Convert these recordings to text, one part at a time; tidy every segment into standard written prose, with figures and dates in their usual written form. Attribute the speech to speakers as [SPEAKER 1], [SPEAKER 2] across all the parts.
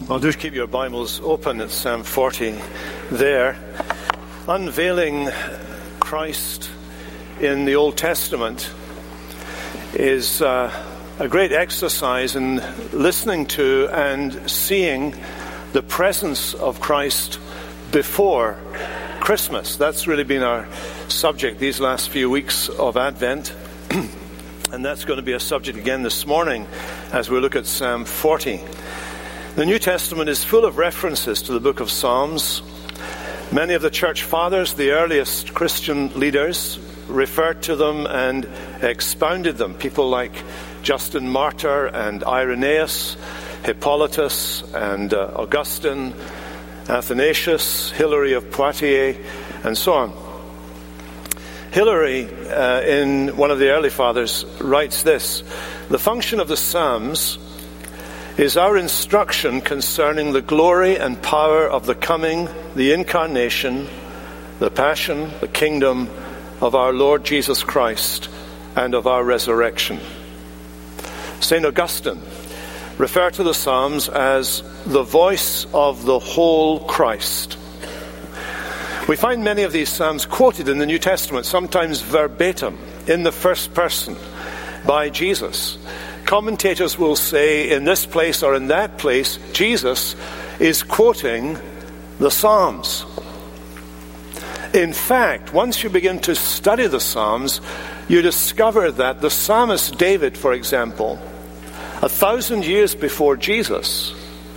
[SPEAKER 1] Well, do keep your Bibles open at Psalm 40 there. Unveiling Christ in the Old Testament is a great exercise in listening to and seeing the presence of Christ before Christmas. That's really been our subject these last few weeks of Advent. And that's going to be a subject again this morning as we look at Psalm 40. The New Testament is full of references to the book of Psalms. Many of the church fathers, the earliest Christian leaders, referred to them and expounded them. People like Justin Martyr and Irenaeus, Hippolytus and Augustine, Athanasius, Hilary of Poitiers, and so on. Hilary, in one of the early fathers, writes this: "The function of the Psalms is our instruction concerning the glory and power of the coming, the incarnation, the passion, the kingdom of our Lord Jesus Christ, and of our resurrection." St. Augustine referred to the Psalms as the voice of the whole Christ. We find many of these Psalms quoted in the New Testament, sometimes verbatim, in the first person, by Jesus. Commentators will say in this place or in that place, Jesus is quoting the Psalms. In fact, once you begin to study the Psalms, you discover that the psalmist David, for example, 1,000 years before Jesus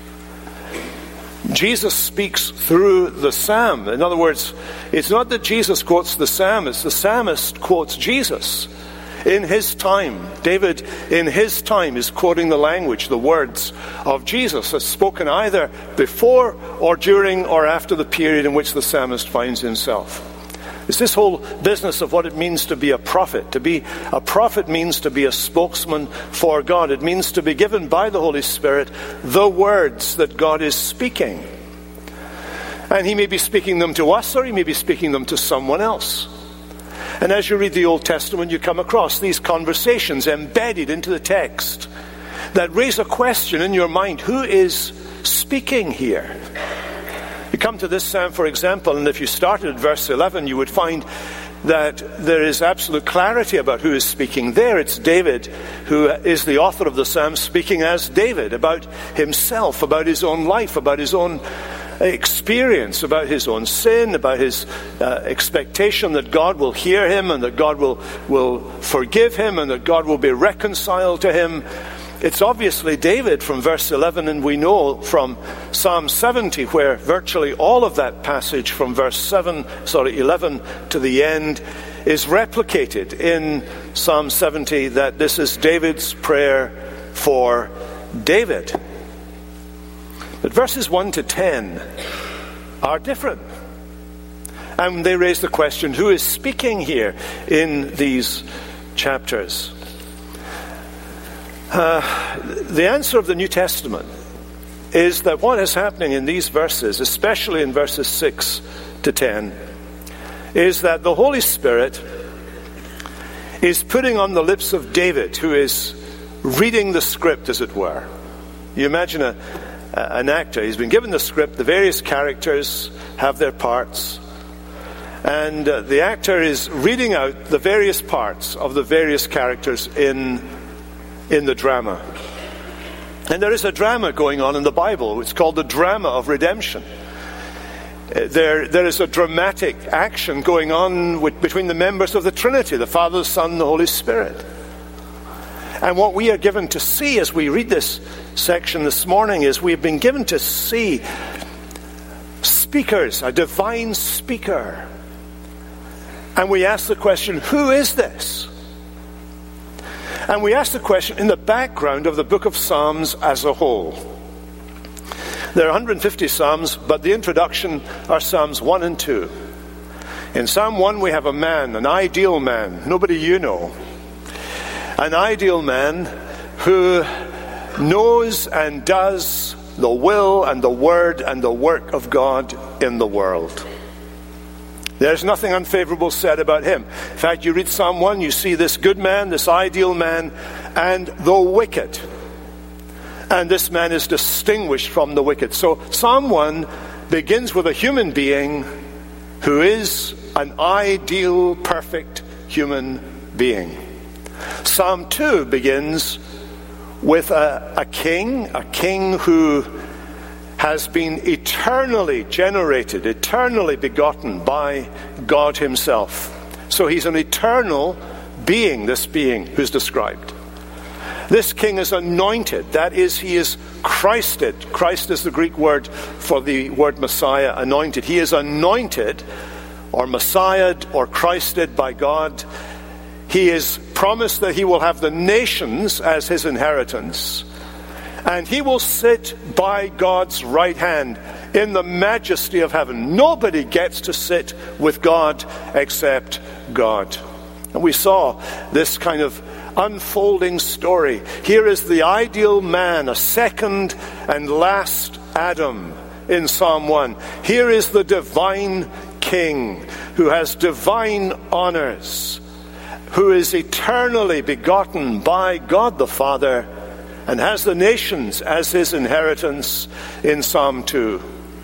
[SPEAKER 1] speaks through the psalm. In other words, it's not that Jesus quotes the psalm, it's the psalmist quotes Jesus. In his time, David, in his time, is quoting the language, the words of Jesus, as spoken either before or during or after the period in which the psalmist finds himself. It's this whole business of what it means to be a prophet. To be a prophet means to be a spokesman for God. It means to be given by the Holy Spirit the words that God is speaking. And he may be speaking them to us, or he may be speaking them to someone else. And as you read the Old Testament, you come across these conversations embedded into the text that raise a question in your mind: who is speaking here? You come to this psalm, for example, and if you started at verse 11, you would find that there is absolute clarity about who is speaking there. It's David, who is the author of the psalm, speaking as David, about himself, about his own life, about his own experience, about his own sin, about his expectation that God will hear him and that God will forgive him and that God will be reconciled to him. It's obviously David from verse 11, and we know from Psalm 70, where virtually all of that passage from verse 11 to the end is replicated in Psalm 70, that this is David's prayer for David. But verses 1 to 10 are different. And they raise the question, who is speaking here in these chapters? The answer of the New Testament is that what is happening in these verses, especially in verses 6 to 10, is that the Holy Spirit is putting on the lips of David, who is reading the script, as it were. You imagine an actor. He's been given the script. The various characters have their parts. And the actor is reading out the various parts of the various characters in the drama. And there is a drama going on in the Bible. It's called the drama of redemption. There is a dramatic action going on between the members of the Trinity, the Father, the Son, and the Holy Spirit. And what we are given to see as we read this section this morning is we've been given to see speakers, a divine speaker. And we ask the question, who is this? And we ask the question in the background of the book of Psalms as a whole. There are 150 Psalms, but the introduction are Psalms 1 and 2. In Psalm 1 we have a man, an ideal man, nobody you know. An ideal man who knows and does the will and the word and the work of God in the world. There's nothing unfavorable said about him. In fact, you read Psalm 1, you see this good man, this ideal man, and the wicked. and this man is distinguished from the wicked. So Psalm 1 begins with a human being who is an ideal, perfect human being. Psalm 2 begins with a king who has been eternally generated, eternally begotten by God himself. So he's an eternal being, this being who's described. This king is anointed. That is, he is Christed. Christ is the Greek word for the word Messiah, anointed. He is anointed or Messiahed or Christed by God. He is promised that he will have the nations as his inheritance. And he will sit by God's right hand in the majesty of heaven. Nobody gets to sit with God except God. And we saw this kind of unfolding story. Here is the ideal man, a second and last Adam in Psalm 1. Here is the divine king who has divine honors, who is eternally begotten by God the Father and has the nations as his inheritance in Psalm 2.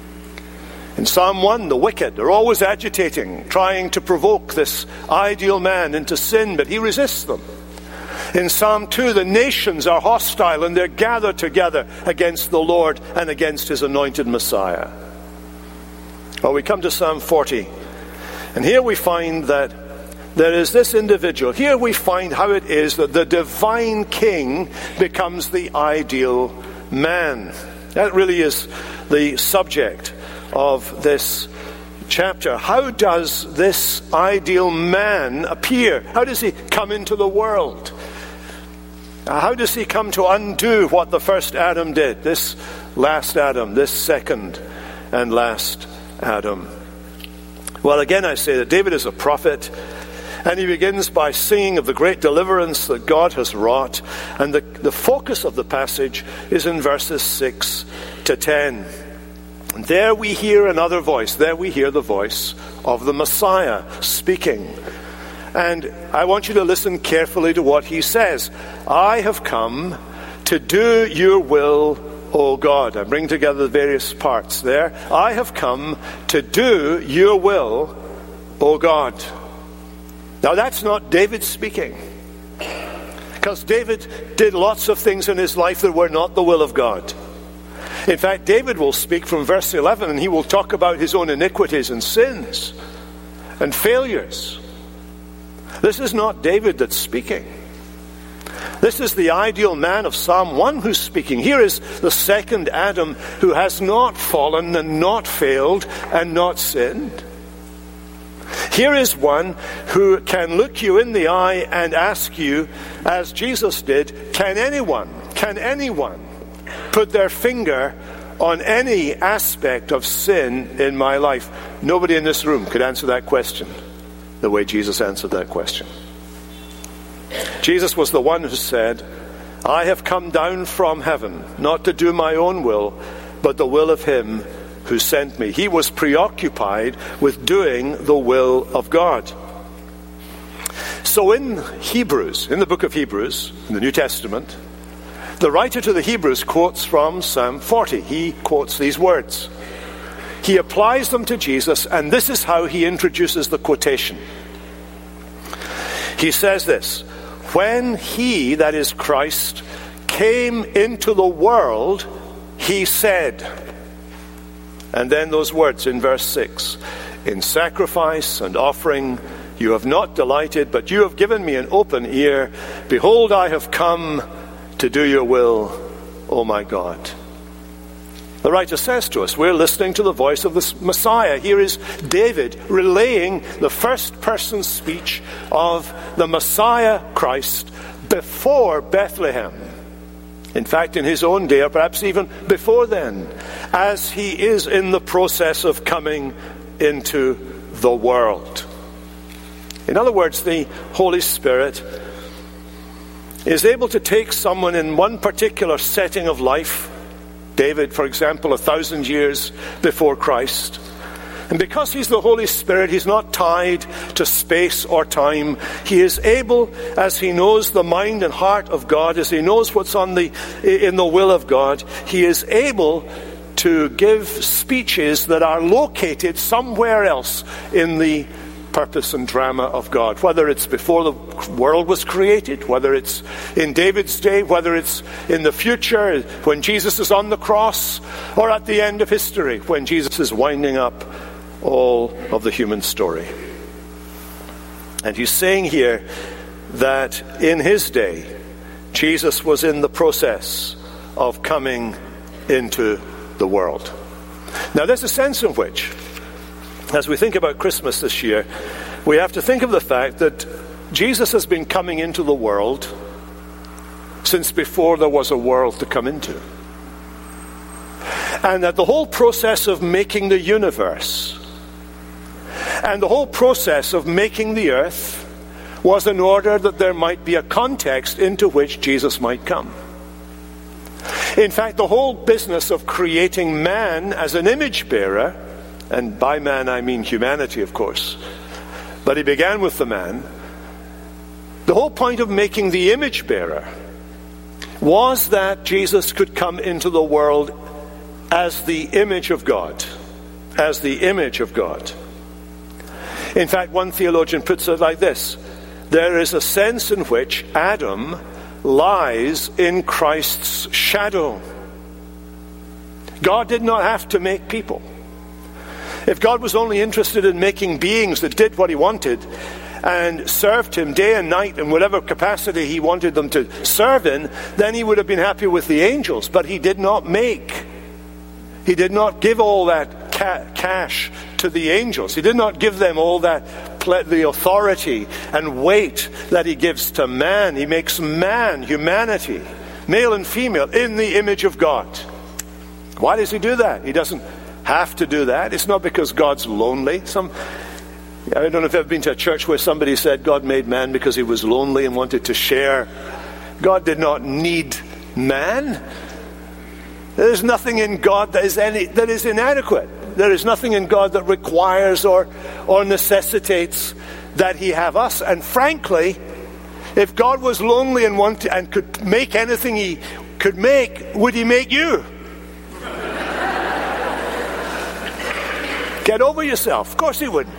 [SPEAKER 1] In Psalm 1, the wicked are always agitating, trying to provoke this ideal man into sin, but he resists them. In Psalm 2, the nations are hostile and they're gathered together against the Lord and against his anointed Messiah. Well, we come to Psalm 40, and here we find that there is this individual. Here we find how it is that the divine king becomes the ideal man. That really is the subject of this chapter. How does this ideal man appear? How does he come into the world? How does he come to undo what the first Adam did? This last Adam, this second and last Adam. Well, again I say that David is a prophet, and he begins by singing of the great deliverance that God has wrought. And the focus of the passage is in verses 6 to 10. And there we hear another voice. There we hear the voice of the Messiah speaking. And I want you to listen carefully to what he says. I have come to do your will, O God. I bring together the various parts there. I have come to do your will, O God. Now that's not David speaking, because David did lots of things in his life that were not the will of God. In fact, David will speak from verse 11, and he will talk about his own iniquities and sins and failures. This is not David that's speaking. This is the ideal man of Psalm 1 who's speaking. Here is the second Adam who has not fallen and not failed and not sinned. Here is one who can look you in the eye and ask you, as Jesus did, can anyone put their finger on any aspect of sin in my life? Nobody in this room could answer that question the way Jesus answered that question. Jesus was the one who said, I have come down from heaven, not to do my own will, but the will of him who sent me. He was preoccupied with doing the will of God. So in Hebrews, in the book of Hebrews, in the New Testament, the writer to the Hebrews quotes from Psalm 40. He quotes these words. He applies them to Jesus, and this is how he introduces the quotation. He says this: when he, that is Christ, came into the world, he said, and then those words in verse 6, in sacrifice and offering you have not delighted, but you have given me an open ear. Behold, I have come to do your will, O my God. The writer says to us, we're listening to the voice of the Messiah. Here is David relaying the first person speech of the Messiah Christ before Bethlehem. In fact, in his own day, or perhaps even before then, as he is in the process of coming into the world. In other words, the Holy Spirit is able to take someone in one particular setting of life, David, for example, 1,000 years before Christ, And because he's the Holy Spirit, he's not tied to space or time. He is able, as he knows the mind and heart of God, as he knows what's in the will of God, he is able to give speeches that are located somewhere else in the purpose and drama of God, whether it's before the world was created, whether it's in David's day, whether it's in the future when Jesus is on the cross, or at the end of history when Jesus is winding up all of the human story. And he's saying here that in his day, Jesus was in the process of coming into the world. Now there's a sense in which, as we think about Christmas this year, we have to think of the fact that Jesus has been coming into the world since before there was a world to come into. And that the whole process of making the universe and the whole process of making the earth was in order that there might be a context into which Jesus might come. In fact, the whole business of creating man as an image bearer, and by man I mean humanity, of course, but he began with the man. The whole point of making the image bearer was that Jesus could come into the world as the image of God. As the image of God. In fact, one theologian puts it like this: there is a sense in which Adam lies in Christ's shadow. God did not have to make people. If God was only interested in making beings that did what he wanted and served him day and night in whatever capacity he wanted them to serve in, then he would have been happy with the angels. But he did not make. He did not give all that cash to the angels. He did not give them all that the authority and weight that he gives to man. He makes man, humanity, male and female, in the image of God. Why does he do that? He doesn't have to do that. It's not because God's lonely. I don't know if you've ever been to a church where somebody said God made man because he was lonely and wanted to share. God did not need man. There is nothing in God that is inadequate. There is nothing in God that requires or necessitates that he have us. And frankly, if God was lonely and could make anything he could make, would he make you? Get over yourself. Of course he wouldn't.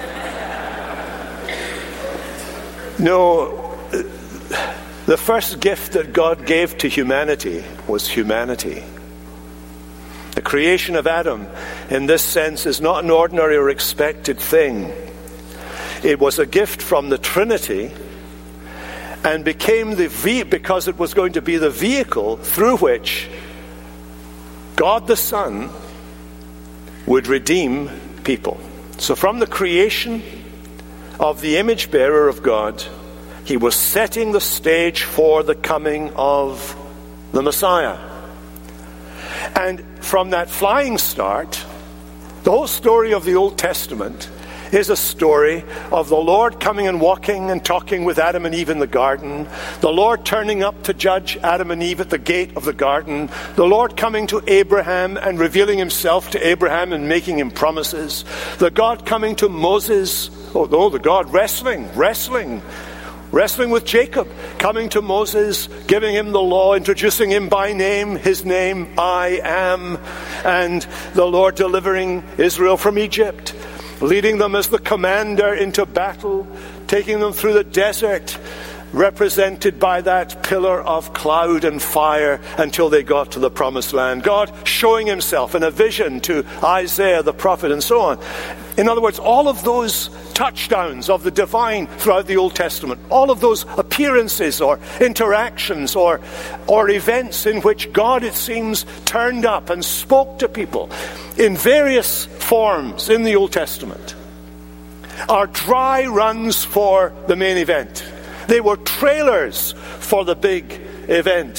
[SPEAKER 1] No, the first gift that God gave to humanity was humanity. The creation of Adam, in this sense, is not an ordinary or expected thing. It was a gift from the Trinity and became because it was going to be the vehicle through which God the Son would redeem people. So from the creation of the image bearer of God, he was setting the stage for the coming of the Messiah. And from that flying start, the whole story of the Old Testament is a story of the Lord coming and walking and talking with Adam and Eve in the garden, the Lord turning up to judge Adam and Eve at the gate of the garden, the Lord coming to Abraham and revealing himself to Abraham and making him promises, the God coming to Moses, the God wrestling with Jacob, coming to Moses, giving him the law, introducing him by name, his name, I am, and the Lord delivering Israel from Egypt, leading them as the commander into battle, taking them through the desert, represented by that pillar of cloud and fire until they got to the promised land. God showing himself in a vision to Isaiah the prophet and so on. In other words, all of those touchdowns of the divine throughout the Old Testament, all of those appearances or interactions or events in which God, it seems, turned up and spoke to people in various forms in the Old Testament, are dry runs for the main event. They were trailers for the big event.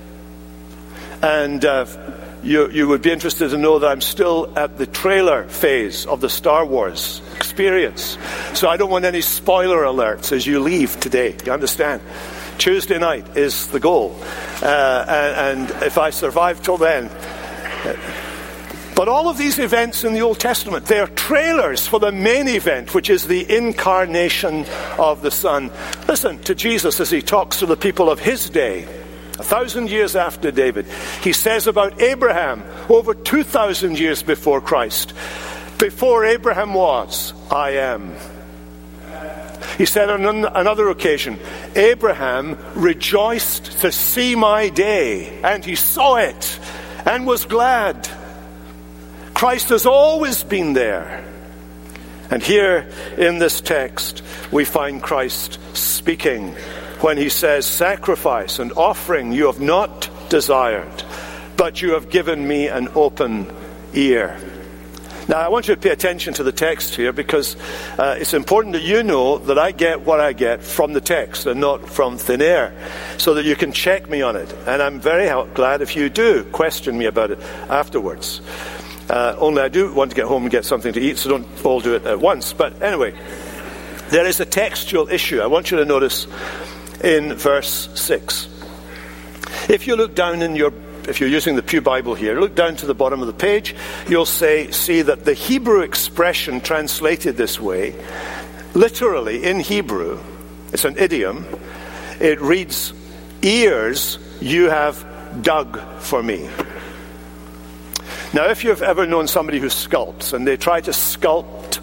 [SPEAKER 1] And you would be interested to know that I'm still at the trailer phase of the Star Wars experience. So I don't want any spoiler alerts as you leave today. You understand? Tuesday night is the goal. And if I survive till then, But all of these events in the Old Testament, they're trailers for the main event, which is the incarnation of the Son. Listen to Jesus as he talks to the people of his day, 1,000 years after David. He says about Abraham, over 2,000 years before Christ, before Abraham was, I am. He said on another occasion, Abraham rejoiced to see my day, and he saw it and was glad. Christ has always been there. And here in this text, we find Christ speaking when he says, sacrifice and offering you have not desired, but you have given me an open ear. Now, I want you to pay attention to the text here, because it's important that you know that I get what I get from the text and not from thin air, so that you can check me on it. And I'm very glad if you do question me about it afterwards. Only I do want to get home and get something to eat, so don't all do it at once. But anyway, there is a textual issue I want you to notice in verse 6. If you look down if you're using the Pew Bible here, look down to the bottom of the page, you'll see that the Hebrew expression translated this way, literally in Hebrew, it's an idiom, it reads, ears you have dug for me. Now, if you've ever known somebody who sculpts, and they try to sculpt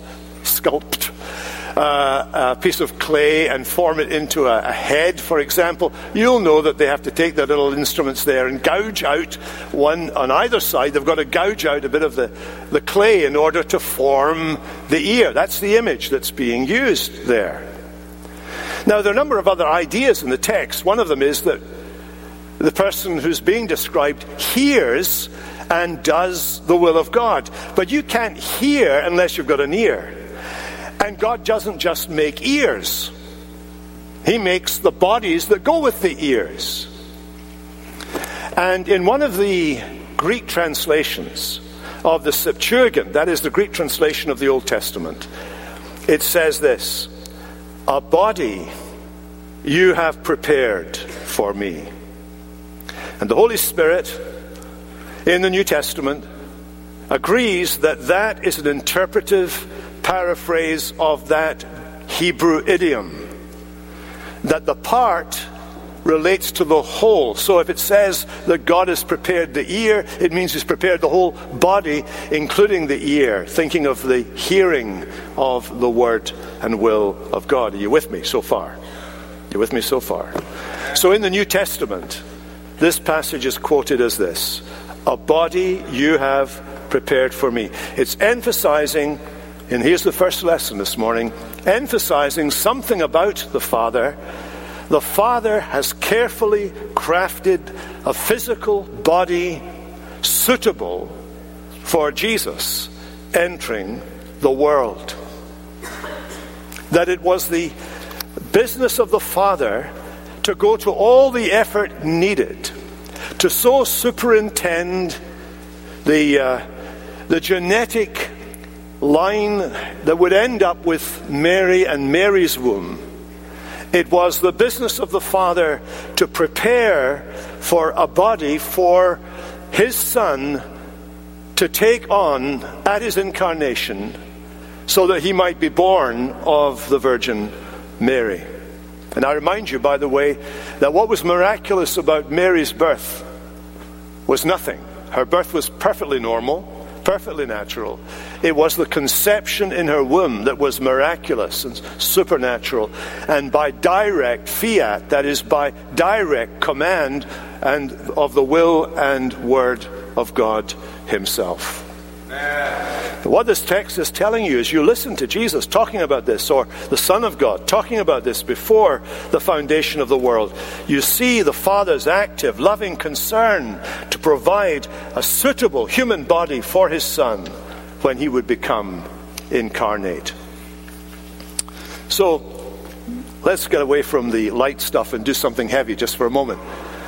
[SPEAKER 1] a piece of clay and form it into a head, for example, you'll know that they have to take their little instruments there and gouge out one on either side. They've got to gouge out a bit of the clay in order to form the ear. That's the image that's being used there. Now, there are a number of other ideas in the text. One of them is that the person who's being described hears and does the will of God. But you can't hear unless you've got an ear. And God doesn't just make ears. He makes the bodies that go with the ears. And in one of the Greek translations of the Septuagint, that is the Greek translation of the Old Testament, it says this, a body you have prepared for me. And the Holy Spirit in the New Testament agrees that that is an interpretive paraphrase of that Hebrew idiom, that the part relates to the whole. So if it says that God has prepared the ear, it means he's prepared the whole body, including the ear, thinking of the hearing of the word and will of God. Are you with me so far? You with me so far? So in the New Testament, this passage is quoted as this, a body you have prepared for me. It's emphasizing, and here's the first lesson this morning, emphasizing something about the Father. The Father has carefully crafted a physical body suitable for Jesus entering the world. That it was the business of the Father to go to all the effort needed to so superintend the genetic line that would end up with Mary and Mary's womb. It was the business of the Father to prepare for a body for his Son to take on at his incarnation, so that he might be born of the Virgin Mary. And I remind you, by the way, that what was miraculous about Mary's birth was nothing. Her birth was perfectly normal, perfectly natural. It was the conception in her womb that was miraculous and supernatural, and by direct fiat, that is by direct command and of the will and word of God himself. What this text is telling you is, you listen to Jesus talking about this, or the Son of God talking about this before the foundation of the world. You see the Father's active, loving concern to provide a suitable human body for his Son when he would become incarnate. So let's get away from the light stuff and do something heavy just for a moment.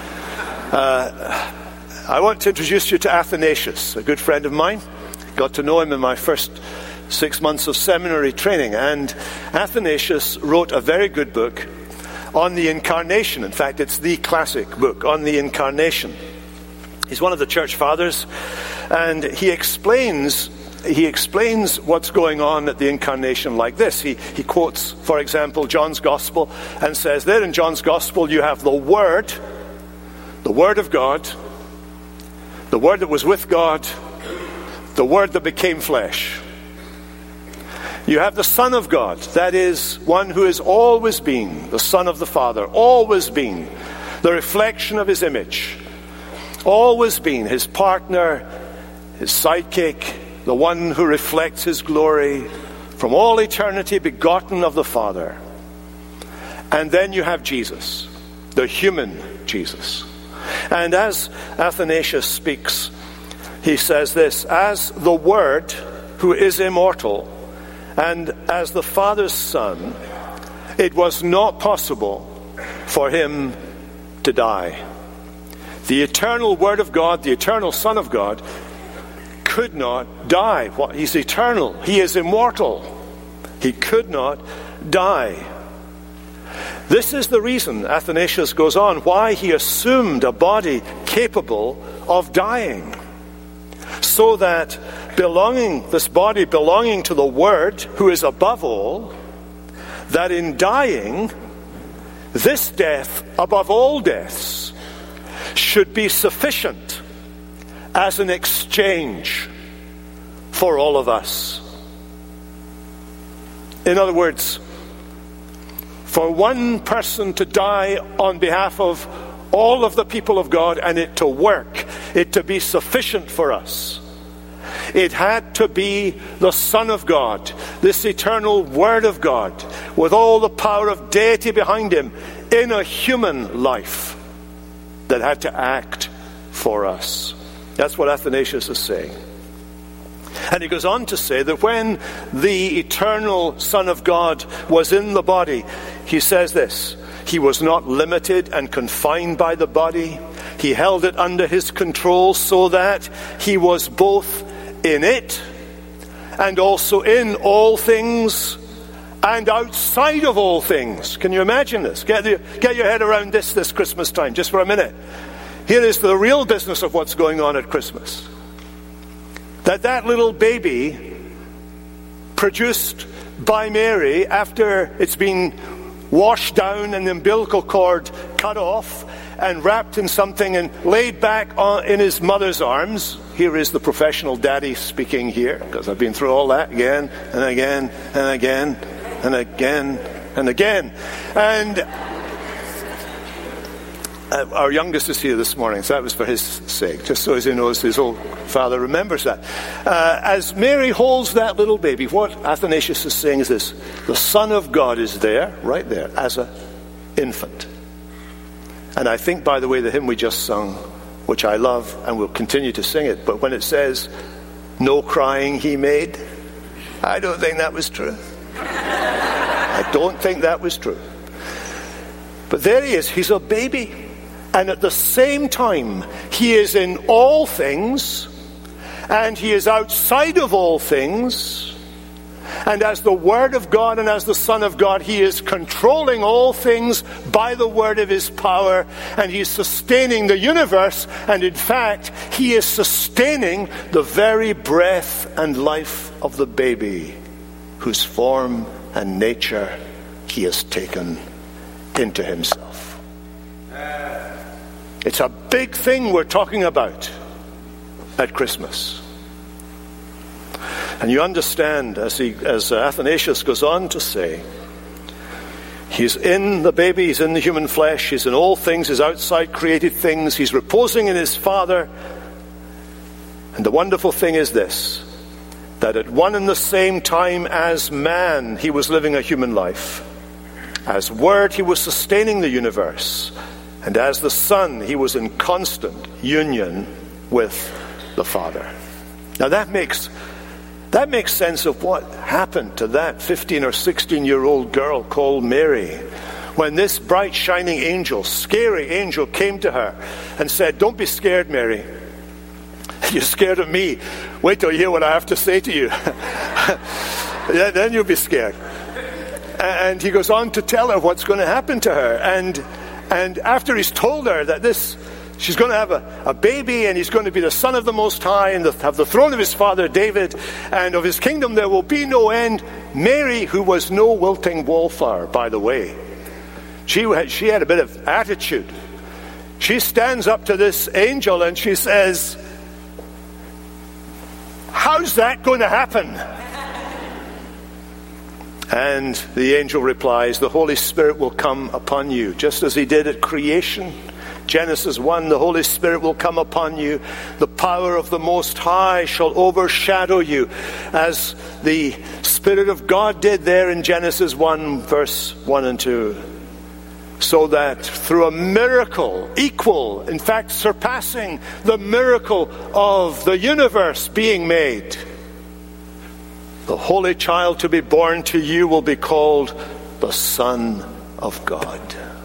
[SPEAKER 1] I want to introduce you to Athanasius, a good friend of mine. Got to know him in my first 6 months of seminary training. And Athanasius wrote a very good book on the Incarnation. In fact, it's the classic book on the Incarnation. He's one of the church fathers, and he explains what's going on at the incarnation like this. He quotes, for example, John's Gospel, and says there in John's Gospel you have the Word of God, the Word that was with God, the Word that became flesh. You have the Son of God, that is, one who has always been the Son of the Father, always been the reflection of his image, always been his partner, his sidekick, the one who reflects his glory from all eternity, begotten of the Father. And then you have Jesus, the human Jesus. And as Athanasius speaks, he says this: as the Word who is immortal, and as the Father's Son, it was not possible for him to die. The eternal Word of God, the eternal Son of God, could not die. He's eternal. He is immortal. He could not die. This is the reason, Athanasius goes on, why he assumed a body capable of dying. So that this body belonging to the Word, who is above all, that in dying, this death above all deaths should be sufficient as an exchange for all of us. In other words, for one person to die on behalf of all of the people of God and it to work, it to be sufficient for us, it had to be the Son of God, this eternal Word of God, with all the power of deity behind him, in a human life that had to act for us. That's what Athanasius is saying. And he goes on to say that when the eternal Son of God was in the body, he says this: he was not limited and confined by the body. He held it under his control so that he was both in it and also in all things and outside of all things. Can you imagine this? Get your head around this Christmas time, just for a minute. Here is the real business of what's going on at Christmas. That little baby produced by Mary after it's been washed down and the umbilical cord cut off and wrapped in something and laid back in his mother's arms. Here is the professional daddy speaking here, because I've been through all that again and again and again and again and again. And our youngest is here this morning, so that was for his sake, just so as he knows his old father remembers that. As Mary holds that little baby, what Athanasius is saying is this: the Son of God is there, right there, as an infant. And I think, by the way, the hymn we just sung, which I love and will continue to sing it, but when it says, "No crying he made," I don't think that was true. I don't think that was true. But there he is, he's a baby. And at the same time, he is in all things, and he is outside of all things. And as the Word of God and as the Son of God, he is controlling all things by the word of his power, and he is sustaining the universe, and in fact, he is sustaining the very breath and life of the baby, whose form and nature he has taken into himself. It's a big thing we're talking about at Christmas. And you understand, as Athanasius goes on to say, he's in the baby, he's in the human flesh, he's in all things, he's outside created things, he's reposing in his Father. And the wonderful thing is this, that at one and the same time as man, he was living a human life. As Word, he was sustaining the universe. And as the Son, he was in constant union with the Father. Now that makes sense of what happened to that 15 or 16-year-old girl called Mary, when this bright, shining angel, scary angel, came to her and said, "Don't be scared, Mary. You're scared of me. Wait till you hear what I have to say to you." Then you'll be scared. And he goes on to tell her what's going to happen to her. And after he's told her that this She's going to have a baby, and he's going to be the Son of the Most High, and have the throne of his father David, and of his kingdom there will be no end. Mary, who was no wilting wallflower, by the way, she had a bit of attitude. She stands up to this angel and she says, "How's that going to happen?" And the angel replies, "The Holy Spirit will come upon you, just as he did at creation. Genesis 1, the Holy Spirit will come upon you. The power of the Most High shall overshadow you," as the Spirit of God did there in Genesis 1, verse 1 and 2. So that through a miracle, equal, in fact surpassing the miracle of the universe being made, the Holy Child to be born to you will be called the Son of God.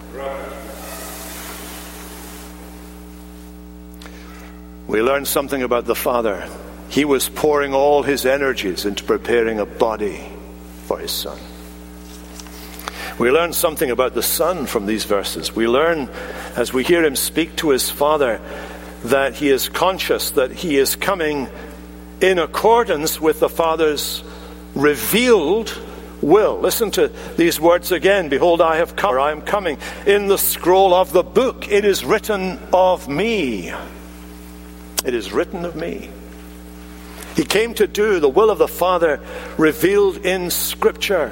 [SPEAKER 1] We learn something about the Father. He was pouring all his energies into preparing a body for his Son. We learn something about the Son from these verses. We learn, as we hear him speak to his Father, that he is conscious that he is coming in accordance with the Father's revealed will. Listen to these words again. "Behold, I have come, or I am coming. In the scroll of the book it is written of me." It is written of me. He came to do the will of the Father revealed in Scripture.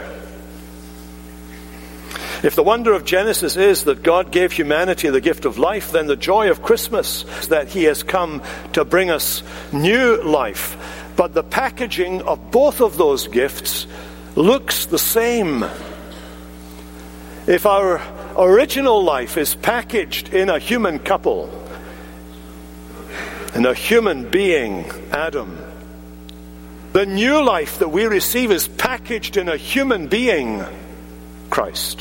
[SPEAKER 1] If the wonder of Genesis is that God gave humanity the gift of life, then the joy of Christmas is that he has come to bring us new life. But the packaging of both of those gifts looks the same. If our original life is packaged in a human couple, in a human being, Adam, the new life that we receive is packaged in a human being, Christ.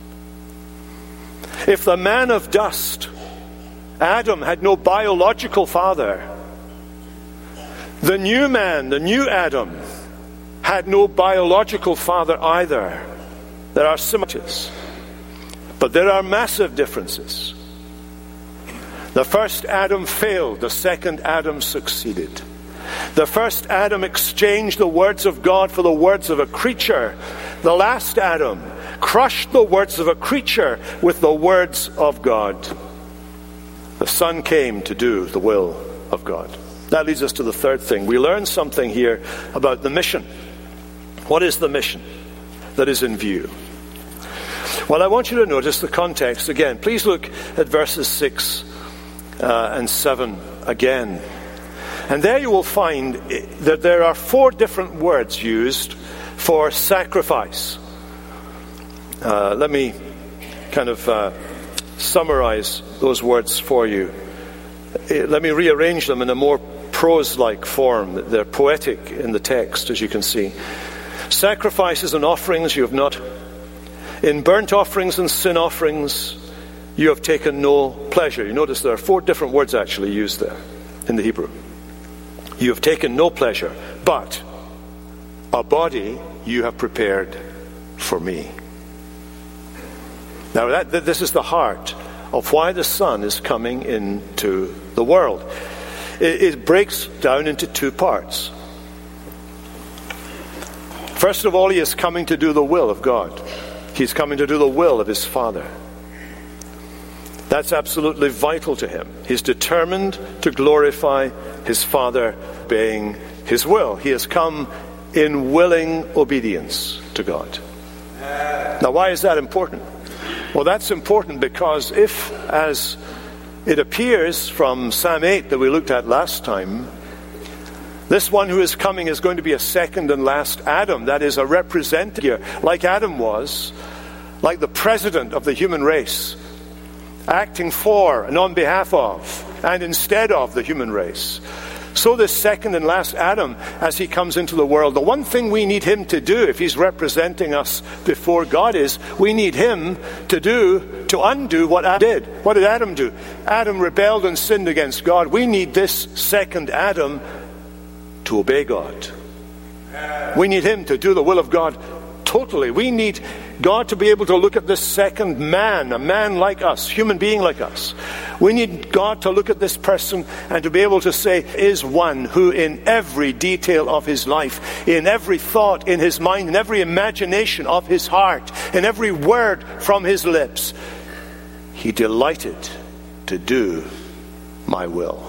[SPEAKER 1] If the man of dust, Adam, had no biological father, the new man, the new Adam, had no biological father either. There are similarities, but there are massive differences. The first Adam failed, the second Adam succeeded. The first Adam exchanged the words of God for the words of a creature. The last Adam crushed the words of a creature with the words of God. The Son came to do the will of God. That leads us to the third thing. We learn something here about the mission. What is the mission that is in view? Well, I want you to notice the context again. Please look at verses 6 and 7 again. And there you will find that there are 4 different words used for sacrifice. Let me kind of summarize those words for you. Let me rearrange them in a more prose-like form. They're poetic in the text, as you can see. Sacrifices and offerings you have not. In burnt offerings and sin offerings you have taken no pleasure. You notice there are 4 different words actually used there in the Hebrew. You have taken no pleasure, but a body you have prepared for me. Now this is the heart of why the Son is coming into the world. It breaks down into 2 parts. First of all, he is coming to do the will of God. He's coming to do the will of his Father. That's absolutely vital to him. He's determined to glorify his Father, obeying his will. He has come in willing obedience to God. Now, why is that important? Well, that's important because if, as it appears from Psalm 8 that we looked at last time, this one who is coming is going to be a second and last Adam. That is a representative, like Adam was, like the president of the human race, acting for and on behalf of and instead of the human race. So this second and last Adam, as he comes into the world, the one thing we need him to do if he's representing us before God is we need him to undo what Adam did. What did Adam do? Adam rebelled and sinned against God. We need this second Adam to obey God. We need him to do the will of God totally. We need God to be able to look at this second man, a man like us, human being like us. We need God to look at this person and to be able to say, is one who in every detail of his life, in every thought in his mind, in every imagination of his heart, in every word from his lips, he delighted to do my will.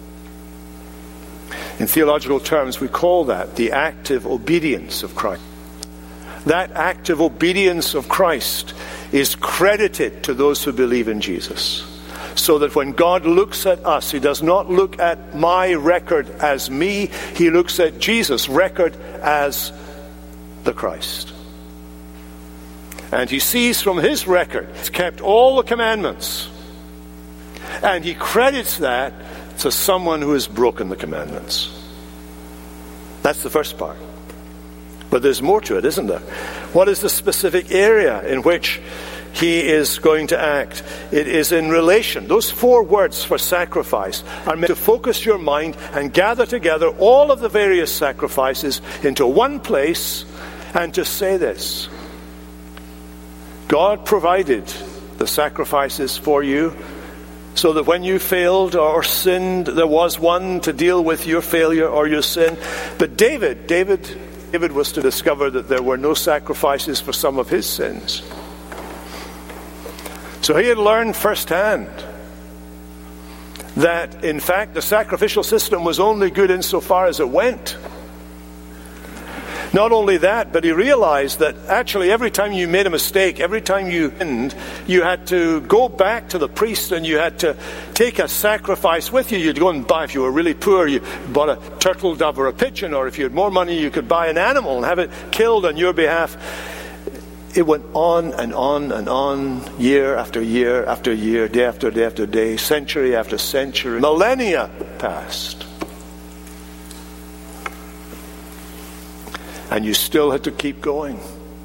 [SPEAKER 1] In theological terms, we call that the active obedience of Christ. That active obedience of Christ is credited to those who believe in Jesus. So that when God looks at us, he does not look at my record as me, he looks at Jesus' record as the Christ. And he sees from his record, he's kept all the commandments. And he credits that to someone who has broken the commandments. That's the first part. But there's more to it, isn't there? What is the specific area in which he is going to act? It is in relation. Those 4 words for sacrifice are meant to focus your mind and gather together all of the various sacrifices into one place and to say this: God provided the sacrifices for you so that when you failed or sinned, there was one to deal with your failure or your sin. But David was to discover that there were no sacrifices for some of his sins. So he had learned firsthand that, in fact, the sacrificial system was only good insofar as it went. Not only that, but he realized that actually every time you made a mistake, every time you sinned, you had to go back to the priest and you had to take a sacrifice with you. You'd go and buy, if you were really poor, you bought a turtle dove or a pigeon, or if you had more money, you could buy an animal and have it killed on your behalf. It went on and on and on, year after year after year, day after day after day, century after century. Millennia passed. And you still had to keep going.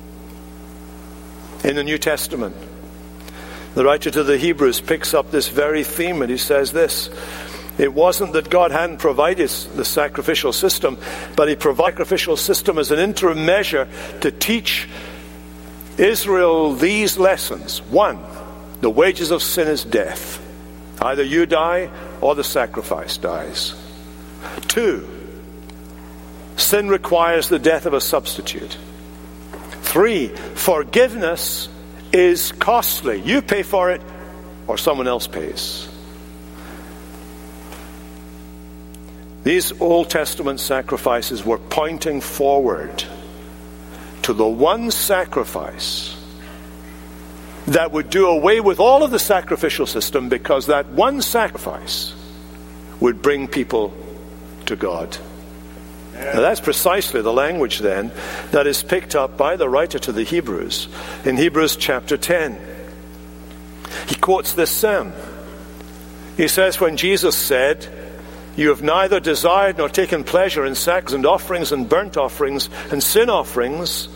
[SPEAKER 1] In the New Testament, the writer to the Hebrews picks up this very theme, and he says this: it wasn't that God hadn't provided the sacrificial system, but he provided the sacrificial system as an interim measure to teach Israel these lessons. 1, the wages of sin is death. Either you die or the sacrifice dies. 2, sin requires the death of a substitute. 3, forgiveness is costly. You pay for it or someone else pays. These Old Testament sacrifices were pointing forward to the one sacrifice that would do away with all of the sacrificial system, because that one sacrifice would bring people to God. Now that's precisely the language then that is picked up by the writer to the Hebrews in Hebrews chapter 10. He quotes this psalm. He says, when Jesus said, "You have neither desired nor taken pleasure in sacrifices and offerings and burnt offerings and sin offerings,"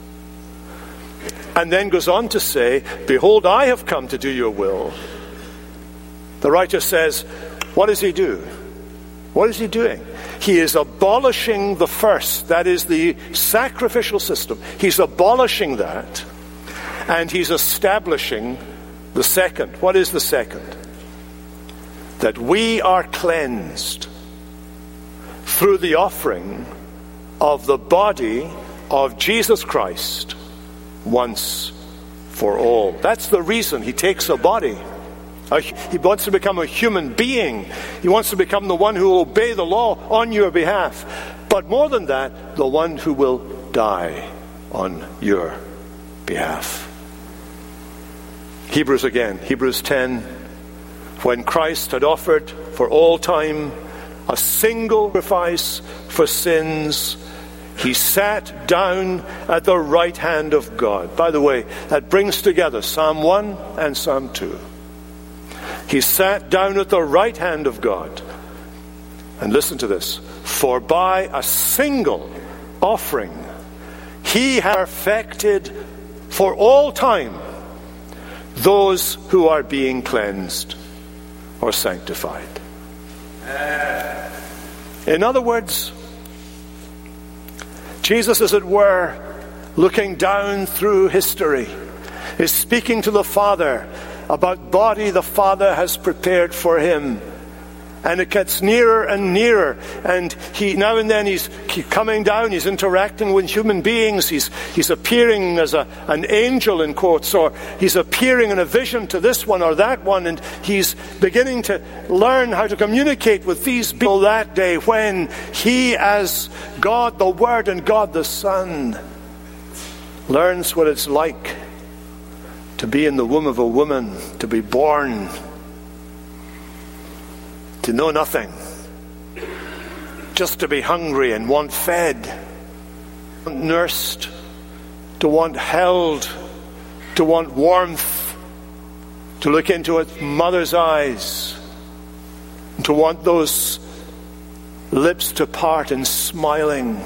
[SPEAKER 1] and then goes on to say, "Behold, I have come to do your will." The writer says, what does he do? What is he doing? He is abolishing the first, that is the sacrificial system. He's abolishing that, and he's establishing the second. What is the second? That we are cleansed through the offering of the body of Jesus Christ once for all. That's the reason he takes a body. He wants to become a human being. He wants to become the one who will obey the law on your behalf. But more than that, the one who will die on your behalf. Hebrews again, Hebrews 10. When Christ had offered for all time a single sacrifice for sins, he sat down at the right hand of God. By the way, that brings together Psalm 1 and Psalm 2. He sat down at the right hand of God. And listen to this. For by a single offering, he has perfected for all time those who are being cleansed or sanctified. In other words, Jesus, as it were, looking down through history, is speaking to the Father about body the Father has prepared for him. And it gets nearer and nearer. And he now and then he's coming down, he's interacting with human beings, he's appearing as an angel in quotes, or he's appearing in a vision to this one or that one, and he's beginning to learn how to communicate with these people that day when he, as God the Word and God the Son, learns what it's like to be in the womb of a woman, to be born, to know nothing, just to be hungry and want fed, nursed, to want held, to want warmth, to look into its mother's eyes, to want those lips to part in smiling.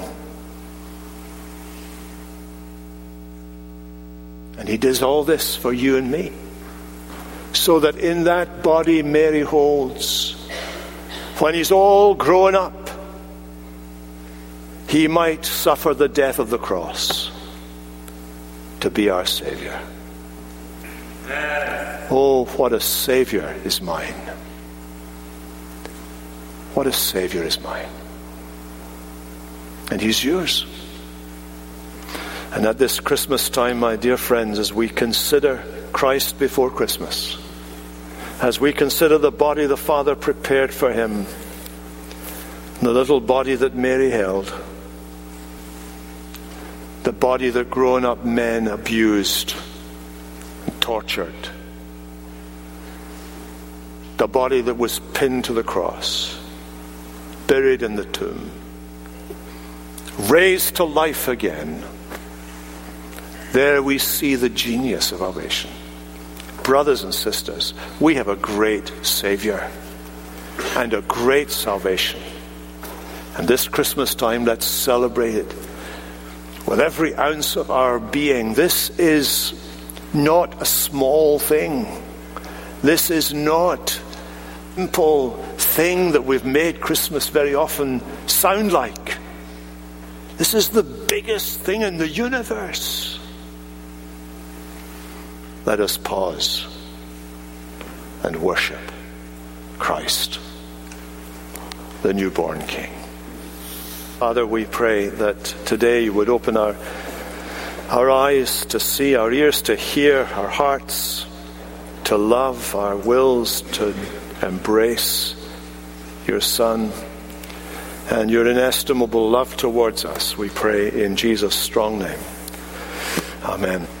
[SPEAKER 1] And he does all this for you and me, so that in that body Mary holds, when he's all grown up, he might suffer the death of the cross to be our Savior. Oh, what a Savior is mine. What a Savior is mine. And he's yours. And at this Christmas time, my dear friends, as we consider Christ before Christmas, as we consider the body the Father prepared for him, the little body that Mary held, the body that grown-up men abused and tortured, the body that was pinned to the cross, buried in the tomb, raised to life again, there we see the genius of salvation. Brothers and sisters, we have a great Savior and a great salvation. And this Christmas time, let's celebrate it with every ounce of our being. This is not a small thing. This is not a simple thing that we've made Christmas very often sound like. This is the biggest thing in the universe. Let us pause and worship Christ, the newborn King. Father, we pray that today you would open our eyes to see, our ears to hear, our hearts to love, our wills to embrace your Son and your inestimable love towards us. We pray in Jesus' strong name. Amen.